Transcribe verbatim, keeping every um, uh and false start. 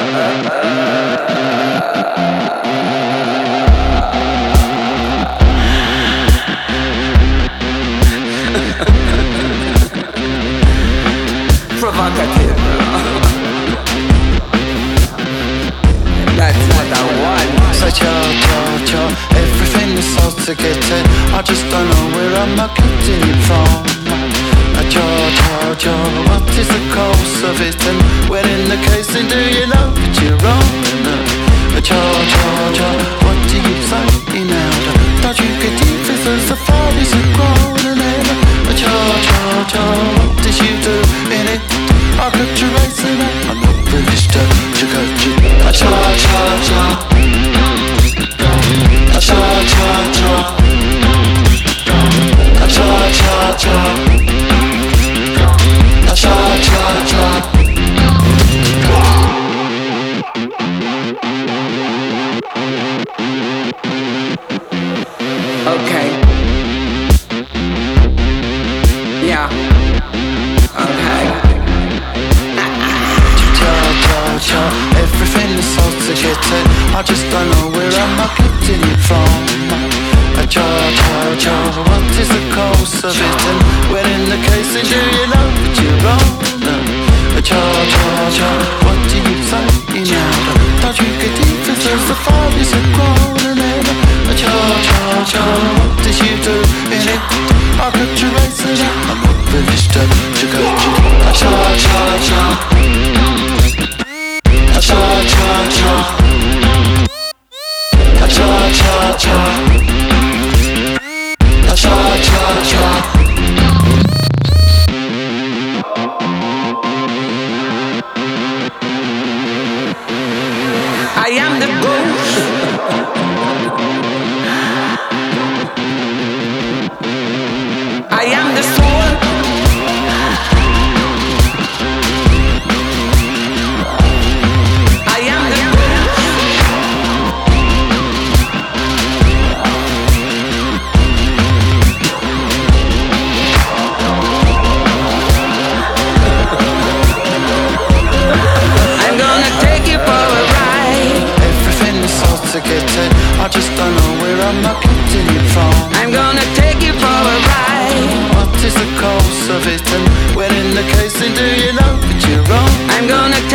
Provocative. That's what I want. Say cha cha cha, everything is so to get it. I just don't know where I'm getting it from. A cha cha cha, what is the cause of it? And when in the case, then do you know that you're wrong? A cha cha cha, what do you say now? Don't you get it? As the fire is grown and then a cha cha cha, what did you do in it? I could trace it up. I'm not privileged to judge it. A cha cha cha, a cha cha cha, a cha cha cha, a cha cha cha. Okay. Yeah. Okay. Cha cha, everything is so to get it. I just don't know where I'm getting it from. A cha cha cha, what is the cause of it? And when in the case, then do you know that you're wrong? A cha cha cha, what do you say now? Don't you get it? As the fire is grown and then a cha cha cha, what did you do in it? I could trace it up. I'm not privileged to judge it. A cha cha cha, a cha cha cha, a cha cha cha, a cha cha cha. I am the ghost. I am the soul. I am the ghost. I'm gonna take you for a ride. Everything is so to get it. I just don't know where I'm getting it from. I'm gonna take you for a ride. What is the cause of it? And when in the case, then do you know that you're wrong? I'm gonna